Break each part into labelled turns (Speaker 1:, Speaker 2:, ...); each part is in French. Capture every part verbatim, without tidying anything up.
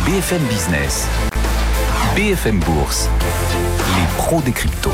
Speaker 1: B F M Business, B F M Bourse, les pros des cryptos.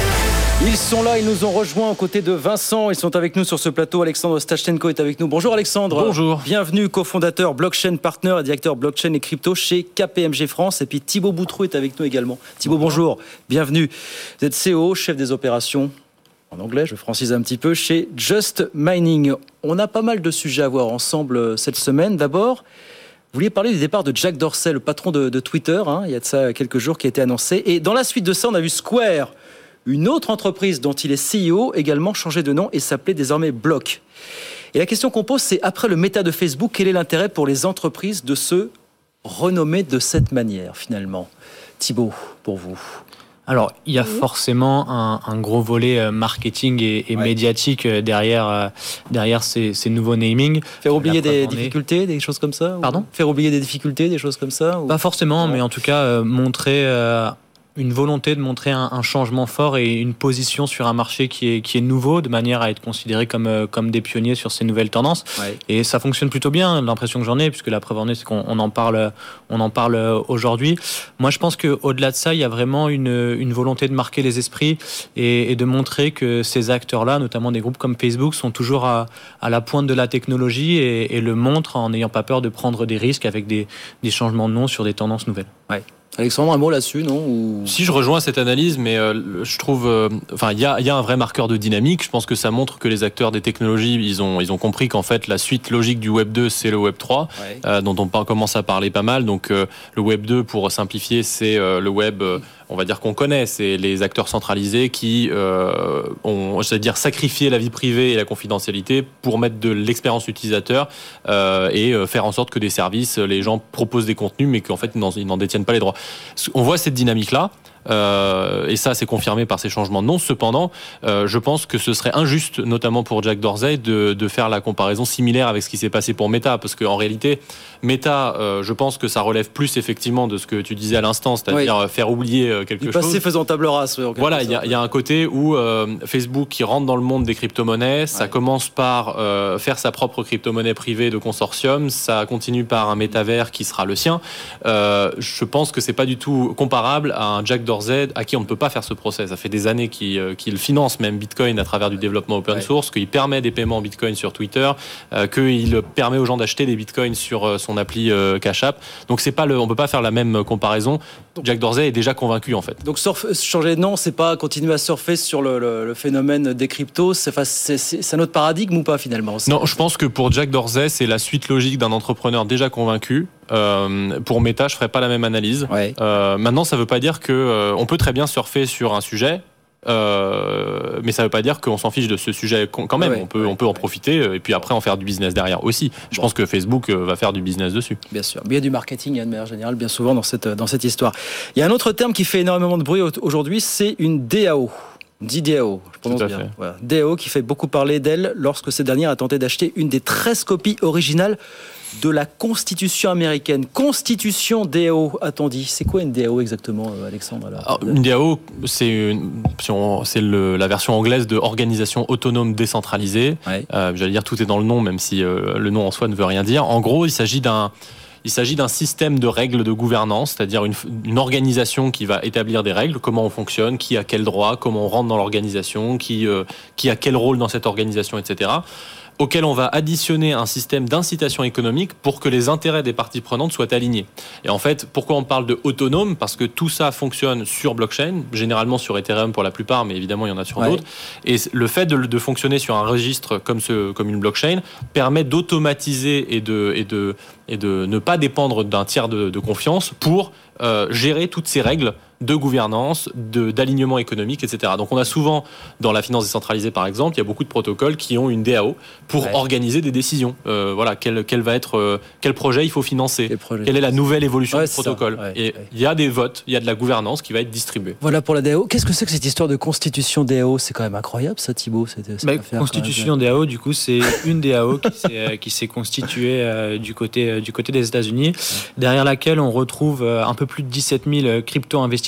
Speaker 2: Ils sont là, ils nous ont rejoints aux côtés de Vincent. Ils sont avec nous sur ce plateau. Alexandre Stachtenko est avec nous. Bonjour Alexandre.
Speaker 3: Bonjour.
Speaker 2: Bienvenue, cofondateur Blockchain Partner et directeur blockchain et crypto chez K P M G France. Et puis Thibaut Boutroux est avec nous également. Thibaut, bonjour. bonjour. Bienvenue. Vous êtes C E O, chef des opérations, en anglais, je francise un petit peu, chez Just Mining. On a pas mal de sujets à voir ensemble cette semaine. D'abord, vous vouliez parler du départ de Jack Dorsey, le patron de, de Twitter. Hein, il y a de ça quelques jours qui a été annoncé. Et dans la suite de ça, on a vu Square, une autre entreprise dont il est C E O, également changé de nom et s'appelait désormais Block. Et la question qu'on pose, c'est après le méta de Facebook, quel est l'intérêt pour les entreprises de se renommer de cette manière, finalement ? Thibaut, pour vous ?
Speaker 3: Alors, il y a forcément un, un gros volet marketing et, et ouais. médiatique derrière, derrière ces, ces nouveaux namings.
Speaker 2: Faire oublier des difficultés, des choses comme ça ?
Speaker 3: Pardon ?
Speaker 2: Faire oublier des difficultés, des choses comme ça ? ou...
Speaker 3: Pas forcément, ouais. mais en tout cas, euh, montrer... Euh, une volonté de montrer un, un changement fort et une position sur un marché qui est, qui est nouveau, de manière à être considéré comme, euh, comme des pionniers sur ces nouvelles tendances. Ouais. Et ça fonctionne plutôt bien, l'impression que j'en ai, puisque la preuve en est, c'est qu'on on en parle, on en parle aujourd'hui. Moi, je pense qu'au-delà de ça, il y a vraiment une, une volonté de marquer les esprits et, et de montrer que ces acteurs-là, notamment des groupes comme Facebook, sont toujours à, à la pointe de la technologie et, et le montrent en n'ayant pas peur de prendre des risques avec des, des changements de nom sur des tendances nouvelles.
Speaker 2: Ouais. Alexandre, un mot là-dessus, non ? Ou...
Speaker 4: Si, je rejoins cette analyse, mais euh, je trouve... Euh, enfin, il y a, y a un vrai marqueur de dynamique. Je pense que ça montre que les acteurs des technologies, ils ont, ils ont compris qu'en fait, la suite logique du Web deux, c'est le Web trois, ouais. euh, dont on commence à parler pas mal. Donc, euh, le Web deux, pour simplifier, c'est euh, le Web... Euh, on va dire qu'on connaît, c'est les acteurs centralisés qui euh, ont, je veux dire, sacrifié la vie privée et la confidentialité pour mettre de l'expérience utilisateur euh, et faire en sorte que des services, les gens proposent des contenus, mais qu'en fait, ils n'en détiennent pas les droits. On voit cette dynamique-là. Euh, et ça c'est confirmé par ces changements de nom. Cependant, euh, je pense que ce serait injuste, notamment pour Jack Dorsey, de, de faire la comparaison similaire avec ce qui s'est passé pour Meta, parce qu'en réalité, Meta, euh, je pense que ça relève plus effectivement de ce que tu disais à l'instant, c'est-à-dire oui. faire oublier quelque
Speaker 2: du
Speaker 4: chose.
Speaker 2: Passé faisant table rase. Oui,
Speaker 4: voilà, il y, y a un côté où euh, Facebook qui rentre dans le monde des crypto-monnaies, ça ouais. commence par euh, faire sa propre crypto-monnaie privée de consortium, ça continue par un métavers qui sera le sien. Euh, je pense que c'est pas du tout comparable à un Jack Dorsey à qui on ne peut pas faire ce procès. Ça fait des années qu'il, qu'il finance même Bitcoin à travers du développement open ouais. source, qu'il permet des paiements Bitcoin sur Twitter, euh, qu'il permet aux gens d'acheter des Bitcoins sur son appli euh, Cash App. Donc c'est pas le, on ne peut pas faire la même comparaison. Jack Dorsey est déjà convaincu en fait.
Speaker 2: Donc surf, changer de nom, c'est pas continuer à surfer sur le, le, le phénomène des cryptos, c'est, c'est, c'est, c'est un autre paradigme ou pas finalement ?
Speaker 4: Non, je pense que pour Jack Dorsey, c'est la suite logique d'un entrepreneur déjà convaincu. Euh, pour Meta, je ferai pas la même analyse. Ouais. Euh, maintenant, ça veut pas dire que euh, on peut très bien surfer sur un sujet. Euh, mais ça veut pas dire qu'on s'en fiche de ce sujet quand même. Ouais, on peut, ouais, on peut en ouais. profiter et puis après en faire du business derrière aussi. Je bon. pense que Facebook va faire du business dessus.
Speaker 2: Bien sûr. Mais il y a du marketing de manière générale, bien souvent dans cette, dans cette histoire. Il y a un autre terme qui fait énormément de bruit aujourd'hui, c'est une D A O. D A O, je prononce bien. Voilà. D A O qui fait beaucoup parler d'elle lorsque cette dernière a tenté d'acheter une des treize copies originales de la Constitution américaine. Constitution D A O, a-t-on dit ? C'est quoi une D A O exactement, Alexandre ? Alors,
Speaker 4: Alors, une D A O, c'est, une, c'est le, la version anglaise de Organisation Autonome Décentralisée. Ouais. Euh, j'allais dire tout est dans le nom, même si euh, le nom en soi ne veut rien dire. En gros, il s'agit d'un... Il s'agit d'un système de règles de gouvernance, c'est-à-dire une, une organisation qui va établir des règles, comment on fonctionne, qui a quel droit, comment on rentre dans l'organisation, qui, euh, qui a quel rôle dans cette organisation, et cetera, auquel on va additionner un système d'incitation économique pour que les intérêts des parties prenantes soient alignés. Et en fait, pourquoi on parle de autonome ? Parce que tout ça fonctionne sur blockchain, généralement sur Ethereum pour la plupart, mais évidemment il y en a sur ouais. d'autres. Et le fait de, de fonctionner sur un registre comme, ce, comme une blockchain permet d'automatiser et de, et de, et de ne pas dépendre d'un tiers de, de confiance pour euh, gérer toutes ces règles de gouvernance, de, d'alignement économique, et cetera. Donc on a souvent, dans la finance décentralisée par exemple, il y a beaucoup de protocoles qui ont une D A O pour ouais. organiser des décisions. Euh, voilà, quel, quel va être, euh, quel projet il faut financer, quelle est la nouvelle évolution ouais, du protocole. Ouais, et ouais. il y a des votes, il y a de la gouvernance qui va être distribuée.
Speaker 2: Voilà pour la D A O. Qu'est-ce que c'est que cette histoire de constitution D A O ? C'est quand même incroyable ça, Thibaut. C'est,
Speaker 3: bah, constitution D A O, du coup, c'est une D A O qui s'est, qui s'est constituée euh, du, côté, euh, du côté des États-Unis, ouais. derrière laquelle on retrouve euh, un peu plus de dix-sept mille crypto-investisseurs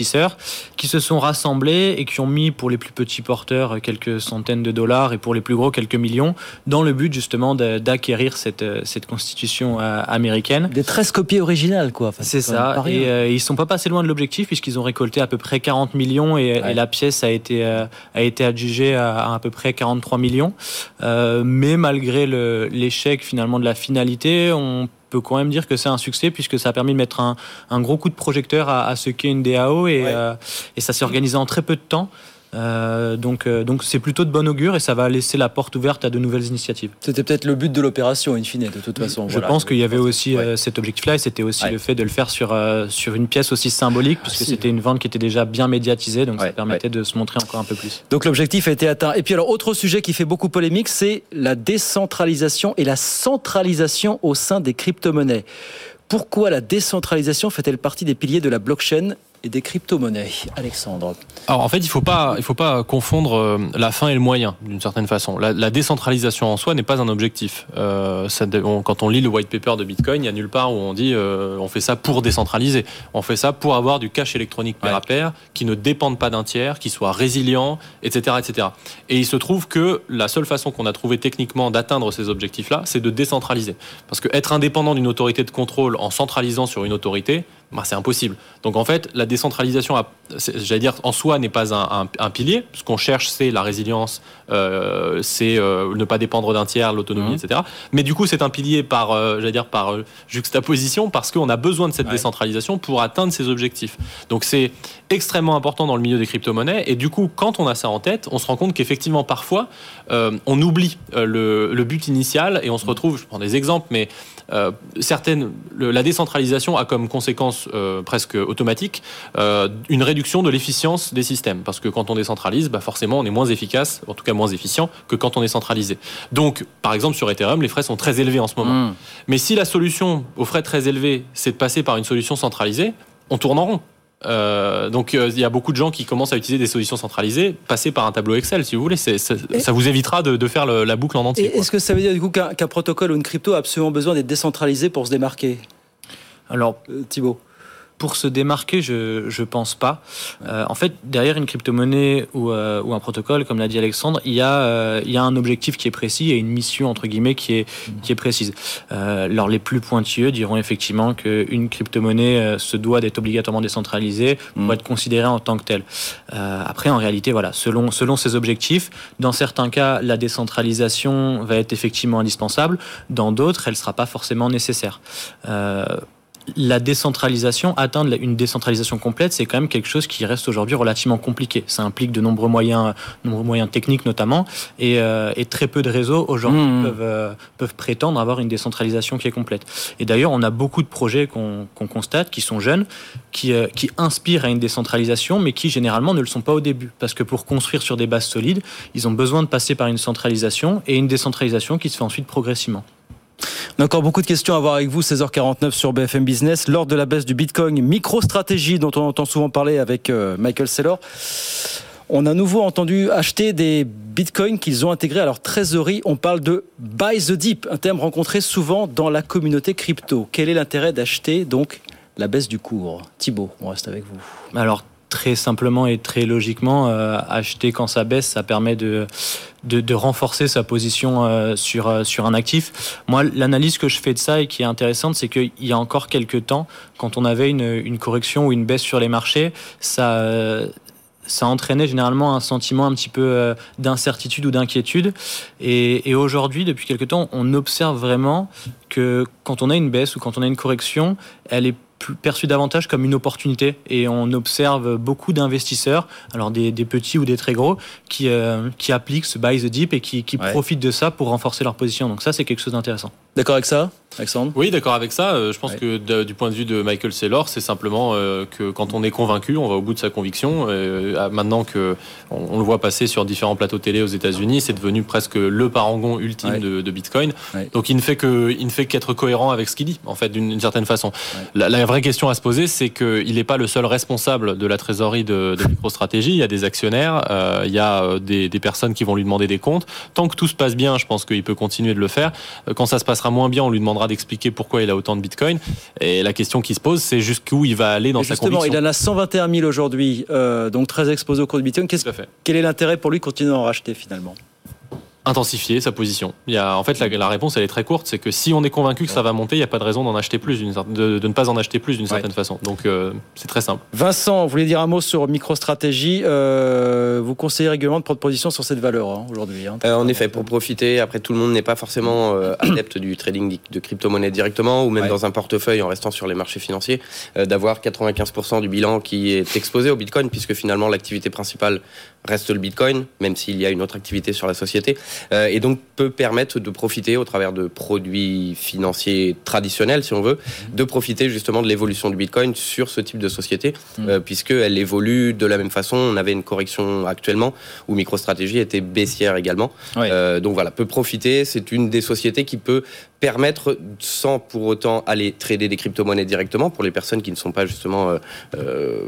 Speaker 3: investisseurs qui se sont rassemblés et qui ont mis pour les plus petits porteurs quelques centaines de dollars et pour les plus gros quelques millions dans le but justement de, d'acquérir cette, cette constitution euh, américaine.
Speaker 2: Des treize copies originales quoi. Enfin,
Speaker 3: c'est, c'est ça. Et euh, ils ne sont pas passés loin de l'objectif puisqu'ils ont récolté à peu près quarante millions et, ouais. et la pièce a été, euh, a été adjugée à, à à peu près quarante-trois millions. Euh, mais malgré le, l'échec finalement de la finalité, on peut quand même dire que c'est un succès puisque ça a permis de mettre un, un gros coup de projecteur à, à ce qu'est une D A O et, ouais. euh, et ça s'est organisé en très peu de temps. Euh, donc, euh, donc c'est plutôt de bon augure et ça va laisser la porte ouverte à de nouvelles initiatives.
Speaker 2: C'était peut-être le but de l'opération in fine de toute façon.
Speaker 3: Je
Speaker 2: voilà.
Speaker 3: pense qu'il y avait aussi ouais. euh, cet objectif-là et c'était aussi ouais. le fait de le faire sur, euh, sur une pièce aussi symbolique puisque ah, si. c'était une vente qui était déjà bien médiatisée donc ouais. ça permettait ouais. de se montrer encore un peu plus.
Speaker 2: Donc l'objectif a été atteint. Et puis alors autre sujet qui fait beaucoup polémique, c'est la décentralisation et la centralisation au sein des crypto-monnaies. Pourquoi la décentralisation fait-elle partie des piliers de la blockchain et des crypto-monnaies? Alexandre.
Speaker 4: Alors en fait, il faut pas, il faut pas confondre la fin et le moyen d'une certaine façon. La, la décentralisation en soi n'est pas un objectif. Euh, ça, on, quand on lit le white paper de Bitcoin, il y a nulle part où on dit euh, on fait ça pour décentraliser. On fait ça pour avoir du cash électronique pair ouais. à pair qui ne dépende pas d'un tiers, qui soit résilient, et cetera, et cetera. Et il se trouve que la seule façon qu'on a trouvé techniquement d'atteindre ces objectifs-là, c'est de décentraliser. Parce que être indépendant d'une autorité de contrôle en centralisant sur une autorité, bah, c'est impossible. Donc en fait, la décentralisation, j'allais dire, en soi n'est pas un, un, un pilier. Ce qu'on cherche, c'est la résilience, euh, c'est euh, ne pas dépendre d'un tiers, l'autonomie, mmh. et cetera. Mais du coup, c'est un pilier par, euh, j'allais dire, par euh, juxtaposition, parce qu'on a besoin de cette ouais. décentralisation pour atteindre ces objectifs. Donc c'est extrêmement important dans le milieu des crypto-monnaies. Et du coup, quand on a ça en tête, on se rend compte qu'effectivement, parfois, euh, on oublie euh, le, le but initial et on se retrouve, je prends des exemples, mais Euh, certaines, le, la décentralisation a comme conséquence euh, presque automatique euh, une réduction de l'efficience des systèmes parce que quand on décentralise, bah forcément on est moins efficace, en tout cas moins efficient que quand on est centralisé. Donc par exemple sur Ethereum, les frais sont très élevés en ce moment. Mmh. Mais si la solution aux frais très élevés, c'est de passer par une solution centralisée, on tourne en rond. Euh, donc il euh, y a beaucoup de gens qui commencent à utiliser des solutions centralisées, passer par un tableau Excel si vous voulez, c'est, c'est, ça vous évitera de, de faire le, la boucle en entier.
Speaker 2: Et est-ce que ça veut dire du coup qu'un, qu'un protocole ou une crypto a absolument besoin d'être décentralisé pour se démarquer?
Speaker 3: Alors
Speaker 2: euh, Thibaut,
Speaker 3: pour se démarquer, je je pense pas. Euh, en fait, derrière une crypto-monnaie ou, euh, ou un protocole, comme l'a dit Alexandre, il y a euh, il y a un objectif qui est précis et une mission entre guillemets qui est qui est précise. Euh, alors les plus pointilleux diront effectivement qu'une crypto-monnaie euh, se doit d'être obligatoirement décentralisée pour mmh. être considérée en tant que telle. Euh, après, en réalité, voilà, selon selon ces objectifs, dans certains cas, la décentralisation va être effectivement indispensable. Dans d'autres, elle sera pas forcément nécessaire. Euh, La décentralisation, atteindre une décentralisation complète, c'est quand même quelque chose qui reste aujourd'hui relativement compliqué. Ça implique de nombreux moyens, nombreux moyens techniques notamment, et, euh, et très peu de réseaux aujourd'hui mmh. peuvent, euh, peuvent prétendre avoir une décentralisation qui est complète. Et d'ailleurs, on a beaucoup de projets qu'on, qu'on constate, qui sont jeunes, qui, euh, qui inspirent à une décentralisation, mais qui généralement ne le sont pas au début. Parce que pour construire sur des bases solides, ils ont besoin de passer par une centralisation et une décentralisation qui se fait ensuite progressivement.
Speaker 2: On a encore beaucoup de questions à voir avec vous, seize heures quarante-neuf sur B F M Business. Lors de la baisse du Bitcoin, micro-stratégie dont on entend souvent parler avec euh, Michael Saylor, on a à nouveau entendu acheter des Bitcoins qu'ils ont intégrés à leur trésorerie. On parle de buy the dip, un terme rencontré souvent dans la communauté crypto. Quel est l'intérêt d'acheter donc la baisse du cours? Thibaut, on reste avec vous.
Speaker 3: Alors, très simplement et très logiquement, euh, acheter quand ça baisse, ça permet de, de, de renforcer sa position euh, sur, euh, sur un actif. Moi, l'analyse que je fais de ça et qui est intéressante, c'est qu'il y a encore quelques temps, quand on avait une, une correction ou une baisse sur les marchés, ça... Euh, ça entraînait généralement un sentiment un petit peu euh, d'incertitude ou d'inquiétude. Et, et aujourd'hui, depuis quelque temps, on observe vraiment que quand on a une baisse ou quand on a une correction, elle est perçue davantage comme une opportunité. Et on observe beaucoup d'investisseurs, alors des, des petits ou des très gros, qui, euh, qui appliquent ce buy the dip et qui, qui ouais. profitent de ça pour renforcer leur position. Donc ça, c'est quelque chose d'intéressant.
Speaker 2: D'accord avec ça, Alexandre ?
Speaker 4: Oui, d'accord avec ça. Je pense ouais. que de, du point de vue de Michael Saylor, c'est simplement euh, que quand on est convaincu, on va au bout de sa conviction. Euh, maintenant que on, on le voit passer sur différents plateaux télé aux États-Unis, c'est devenu presque le parangon ultime ouais. de, de Bitcoin. Ouais. Donc il ne fait que, il ne fait qu'être cohérent avec ce qu'il dit, en fait, d'une, d'une certaine façon. Ouais. La, la vraie question à se poser, c'est qu'il n'est pas le seul responsable de la trésorerie de, de MicroStrategy. Il y a des actionnaires, euh, il y a des, des personnes qui vont lui demander des comptes. Tant que tout se passe bien, je pense qu'il peut continuer de le faire. Quand ça se passera moins bien, on lui demandera demandera d'expliquer pourquoi il a autant de bitcoin. Et la question qui se pose, c'est jusqu'où il va aller dans sa conviction.
Speaker 2: Justement, il en a cent vingt et un mille aujourd'hui, euh, donc très exposé au cours du bitcoin. Qu'est-ce, quel est l'intérêt pour lui de continuer à en racheter finalement ?
Speaker 4: Intensifier sa position. Il y a, en fait, la, la réponse, elle est très courte. C'est que si on est convaincu que ça va monter, il n'y a pas de raison d'en acheter plus, d'une, de, de ne pas en acheter plus d'une certaine ouais. façon. Donc, euh, c'est très simple.
Speaker 2: Vincent, vous voulez dire un mot sur MicroStrategy. Euh, vous conseillez régulièrement de prendre position sur cette valeur hein, aujourd'hui. Hein,
Speaker 5: euh, en effet, pour profiter. Après, tout le monde n'est pas forcément euh, adepte du trading de crypto-monnaies directement, ou même ouais. dans un portefeuille en restant sur les marchés financiers, euh, d'avoir quatre-vingt-quinze pour cent du bilan qui est exposé au Bitcoin, puisque finalement, l'activité principale reste le Bitcoin, même s'il y a une autre activité sur la société. Euh, et donc, peut permettre de profiter au travers de produits financiers traditionnels, si on veut, de profiter justement de l'évolution du Bitcoin sur ce type de société, mmh. euh, puisqu'elle évolue de la même façon. On avait une correction actuellement où MicroStrategy était baissière également. Oui. Euh, donc voilà, peut profiter. C'est une des sociétés qui peut permettre, sans pour autant aller trader des crypto-monnaies directement, pour les personnes qui ne sont pas justement... Euh, euh,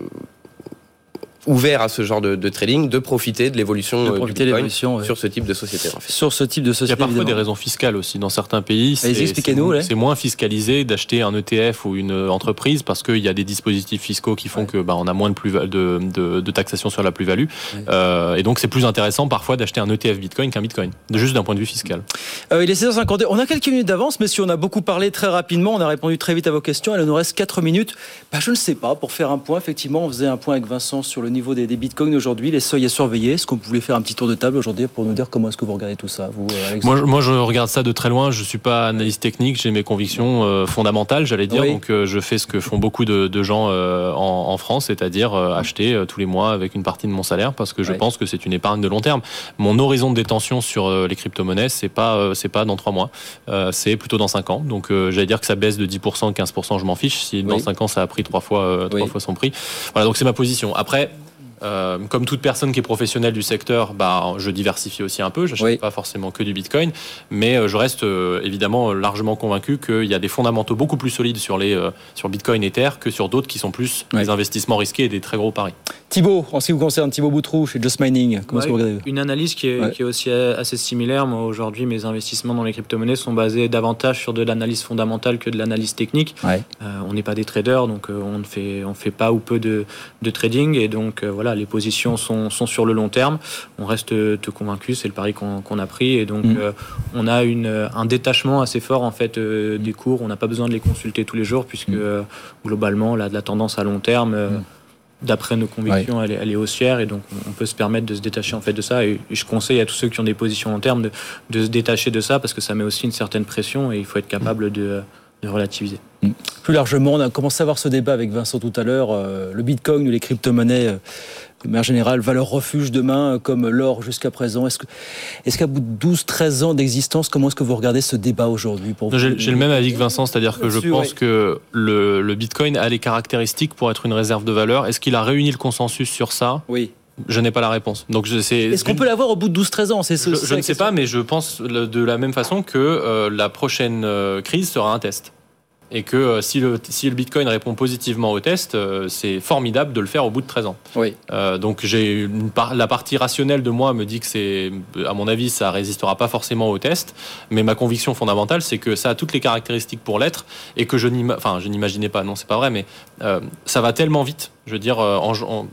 Speaker 5: ouvert à ce genre de, de trading, de profiter de l'évolution,
Speaker 2: de profiter
Speaker 5: du Bitcoin
Speaker 2: l'évolution, ouais.
Speaker 5: sur ce type de société. En fait.
Speaker 2: Sur ce type de société.
Speaker 4: Il y a parfois
Speaker 2: évidemment.
Speaker 4: des raisons fiscales aussi. Dans certains pays, c'est,
Speaker 2: expliquez-nous,
Speaker 4: c'est,
Speaker 2: ouais.
Speaker 4: c'est moins fiscalisé d'acheter un E T F ou une entreprise parce qu'il y a des dispositifs fiscaux qui font ouais. que bah, on a moins de, plus, de, de, de taxation sur la plus-value. Ouais. Euh, et donc, c'est plus intéressant parfois d'acheter un E T F Bitcoin qu'un Bitcoin, juste d'un point de vue fiscal.
Speaker 2: Euh, il est seize heures cinquante-deux. On a quelques minutes d'avance, mais si on a beaucoup parlé très rapidement, on a répondu très vite à vos questions. Il nous reste quatre minutes. Bah, je ne sais pas. Pour faire un point, effectivement, on faisait un point avec Vincent sur le niveau des, des Bitcoins aujourd'hui, les seuils à surveiller. Est-ce que vous voulez faire un petit tour de table aujourd'hui pour nous dire comment est-ce que vous regardez tout ça, vous,
Speaker 4: moi, moi, je regarde ça de très loin. Je suis pas analyste technique. J'ai mes convictions euh, fondamentales, j'allais dire. Oui. Donc, euh, je fais ce que font beaucoup de, de gens euh, en, en France, c'est-à-dire euh, acheter euh, tous les mois avec une partie de mon salaire, parce que je oui. pense que c'est une épargne de long terme. Mon horizon de détention sur euh, les crypto-monnaies, c'est pas, euh, c'est pas dans trois mois, euh, c'est plutôt dans cinq ans. Donc, euh, j'allais dire que ça baisse de dix pour cent, quinze pour cent, je m'en fiche. Si oui. dans cinq ans, ça a pris trois fois, euh, trois oui. fois son prix. Voilà, donc c'est ma position. Après. Euh, comme toute personne qui est professionnelle du secteur, bah, je diversifie aussi un peu. Je n'achète oui. pas forcément que du Bitcoin, mais euh, je reste euh, évidemment largement convaincu qu'il y a des fondamentaux beaucoup plus solides sur les euh, sur Bitcoin et Ether que sur d'autres qui sont plus oui. des investissements risqués et des très gros paris.
Speaker 2: Thibaut, en ce qui vous concerne, Thibaut Boutroux chez Just Mining, comment
Speaker 3: ouais,
Speaker 2: est-ce que vous regardez ?
Speaker 3: Une analyse qui est, ouais. qui est aussi assez similaire. Moi, aujourd'hui, mes investissements dans les crypto-monnaies sont basés davantage sur de l'analyse fondamentale que de l'analyse technique. Ouais. Euh, on n'est pas des traders, donc euh, on ne fait on fait pas ou peu de, de trading, et donc euh, voilà, les positions sont, sont sur le long terme. On reste te convaincu, c'est le pari qu'on, qu'on a pris, et donc mmh. euh, on a une, un détachement assez fort en fait euh, des cours. On n'a pas besoin de les consulter tous les jours, puisque mmh. euh, globalement, là, de la tendance à long terme. Euh, mmh. D'après nos convictions, ouais. elle, est, elle est haussière, et donc on peut se permettre de se détacher en fait de ça. Et je conseille à tous ceux qui ont des positions long terme de, de se détacher de ça, parce que ça met aussi une certaine pression, et il faut être capable de, de relativiser.
Speaker 2: Plus largement, on a commencé à avoir ce débat avec Vincent tout à l'heure. Euh, le Bitcoin ou les crypto-monnaies, euh, de manière générale, valeur refuge demain, comme l'or jusqu'à présent. Est-ce, que, est-ce qu'à bout de douze treize ans d'existence, comment est-ce que vous regardez ce débat aujourd'hui pour vous ?
Speaker 4: J'ai, j'ai le même avis que Vincent, c'est-à-dire que je pense ouais. que le, le Bitcoin a les caractéristiques pour être une réserve de valeur. Est-ce qu'il a réuni le consensus sur ça ?
Speaker 2: Oui.
Speaker 4: Je n'ai pas la réponse. Donc je sais.
Speaker 2: Est-ce qu'on peut l'avoir au bout de douze treize ans ? C'est ce,
Speaker 4: Je,
Speaker 2: c'est
Speaker 4: je ne sais pas, mais je pense de la même façon que euh, la prochaine euh, crise sera un test. Et que euh, si, le, si le Bitcoin répond positivement au test, euh, c'est formidable de le faire au bout de treize ans.
Speaker 2: Oui.
Speaker 4: Euh, donc j'ai une par, la partie rationnelle de moi me dit que c'est, à mon avis, ça résistera pas forcément au test. Mais ma conviction fondamentale, c'est que ça a toutes les caractéristiques pour l'être, et que je, n'ima, enfin, je n'imaginais pas. Non, c'est pas vrai, mais euh, ça va tellement vite. Je veux dire, en, en,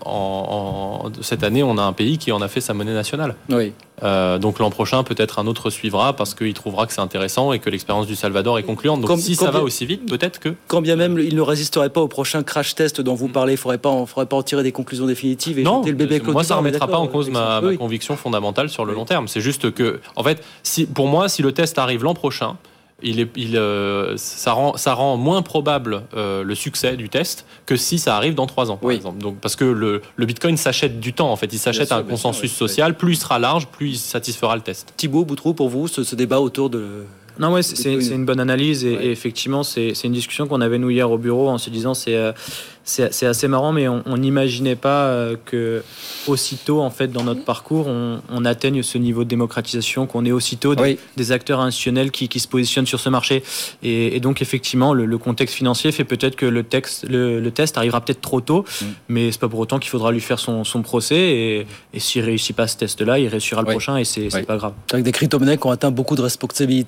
Speaker 4: en, en cette année, on a un pays qui en a fait sa monnaie nationale.
Speaker 2: Oui.
Speaker 4: Euh, donc l'an prochain, peut-être un autre suivra, parce qu'il trouvera que c'est intéressant et que l'expérience du Salvador est concluante. Donc quand, si quand ça bien, va aussi vite, peut-être que...
Speaker 2: Quand bien même il ne résisterait pas au prochain crash test dont vous parlez, il ne faudrait pas, en, faudrait pas en tirer des conclusions définitives et
Speaker 4: non,
Speaker 2: jeter le bébé avec l'eau.
Speaker 4: Moi, ça ne remettra pas en cause ma, ma conviction fondamentale sur le oui. long terme. C'est juste que, en fait, si, pour moi, si le test arrive l'an prochain, Il est, il, euh, ça, rend, ça rend moins probable euh, le succès du test que si ça arrive dans trois ans, par oui. exemple. Donc, parce que le, le Bitcoin s'achète du temps, en fait. Il s'achète sûr, un consensus sûr, oui. social. Plus il sera large, plus il satisfera le test.
Speaker 2: Thibaut Boutroux, pour vous, ce, ce débat autour de...
Speaker 3: Non, ouais, c'est, c'est, c'est une bonne analyse, et, ouais. et effectivement, c'est, c'est une discussion qu'on avait nous hier au bureau en se disant c'est, euh, c'est, c'est assez marrant, mais on n'imaginait pas euh, que aussitôt, en fait, dans notre parcours, on, on atteigne ce niveau de démocratisation, qu'on ait aussitôt des, oui. des acteurs institutionnels qui, qui se positionnent sur ce marché. Et, et donc, effectivement, le, le contexte financier fait peut-être que le, texte, le, le test arrivera peut-être trop tôt, mm. mais c'est pas pour autant qu'il faudra lui faire son, son procès. Et, et s'il réussit pas ce test-là, il réussira le oui. prochain, et c'est, oui. c'est pas grave.
Speaker 2: Avec des crypto-monnaies qui ont atteint beaucoup de responsabilités, de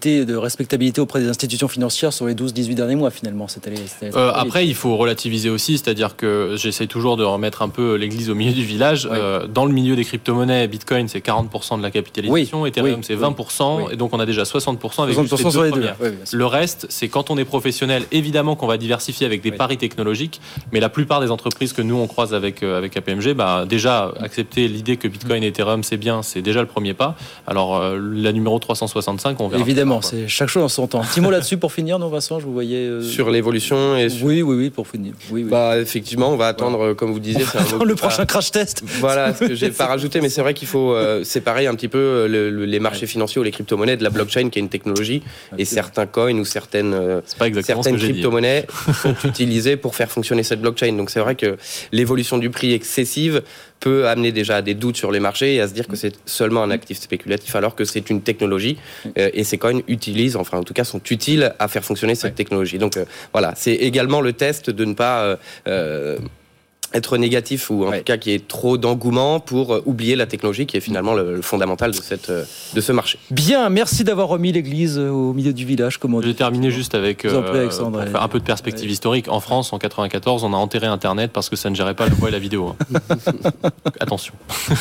Speaker 2: respectabilité auprès des institutions financières sur les douze dix-huit derniers mois finalement. C'était les, c'était
Speaker 4: euh, après, il faut relativiser aussi, c'est-à-dire que j'essaie toujours de remettre un peu l'église au milieu du village. Oui. Euh, dans le milieu des crypto-monnaies, Bitcoin c'est quarante pour cent de la capitalisation, oui. Ethereum oui. c'est vingt pour cent, oui. et donc on a déjà soixante pour cent avec soixante pour cent juste les deux premières. Oui, le reste, c'est quand on est professionnel, évidemment qu'on va diversifier avec des oui. paris technologiques, mais la plupart des entreprises que nous on croise avec, euh, avec K P M G, bah, déjà accepter l'idée que Bitcoin et Ethereum c'est bien, c'est déjà le premier pas. Alors euh, la numéro trois cent soixante-cinq, on verra.
Speaker 2: Évidemment, c'est chaque chose en son temps. Un petit mot là-dessus pour finir, non Vincent, je vous voyais... Euh...
Speaker 5: Sur l'évolution et sur...
Speaker 2: Oui, oui, oui, pour finir. Oui, oui.
Speaker 5: Bah, effectivement, on va attendre, voilà. comme vous disiez...
Speaker 2: C'est un le prochain crash test.
Speaker 5: Voilà, ce que j'ai pas rajouté, mais c'est vrai qu'il faut euh, séparer un petit peu le, le, les marchés financiers ou les crypto-monnaies de la blockchain, qui est une technologie, okay. et certains coins ou certaines, euh, certaines crypto-monnaies sont utilisées pour faire fonctionner cette blockchain. Donc c'est vrai que l'évolution du prix excessive peut amener déjà à des doutes sur les marchés et à se dire que c'est seulement un actif spéculatif alors que c'est une technologie euh, et ces coins utilisent, enfin en tout cas sont utiles à faire fonctionner cette ouais. technologie. Donc euh, voilà, c'est également le test de ne pas euh, euh, être négatif ou en ouais. tout cas qu'il y ait trop d'engouement pour oublier la technologie qui est finalement le, le fondamental de, cette, de ce marché.
Speaker 2: Bien, merci d'avoir remis l'église au milieu du village. Comme on dit.
Speaker 4: J'ai terminé juste avec, euh, pour faire un peu de perspective ouais. historique. En France, en quatre-vingt-quatorze, on a enterré Internet parce que ça ne gérait pas la voix et la vidéo. Attention.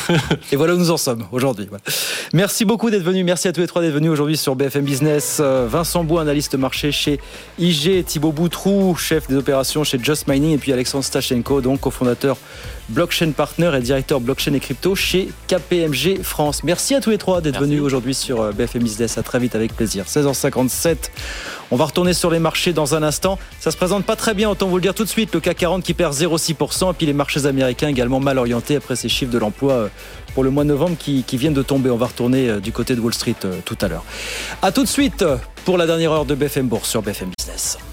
Speaker 2: Et voilà où nous en sommes aujourd'hui. Voilà. Merci beaucoup d'être venus. Merci à tous les trois d'être venus aujourd'hui sur B F M Business. Vincent Boux, analyste marché chez I G, Thibaut Boutroux, chef des opérations chez Just Mining, et puis Alexandre Stachenko, donc fondateur Blockchain Partner et directeur blockchain et crypto chez K P M G France. Merci à tous les trois d'être Merci. venus aujourd'hui sur B F M Business. À très vite, avec plaisir. seize heures cinquante-sept. On va retourner sur les marchés dans un instant. Ça se présente pas très bien, autant vous le dire tout de suite. Le C A C quarante qui perd zéro virgule six pour cent, et puis les marchés américains également mal orientés après ces chiffres de l'emploi pour le mois de novembre qui, qui viennent de tomber. On va retourner du côté de Wall Street tout à l'heure. À tout de suite pour la dernière heure de B F M Bourse sur B F M Business.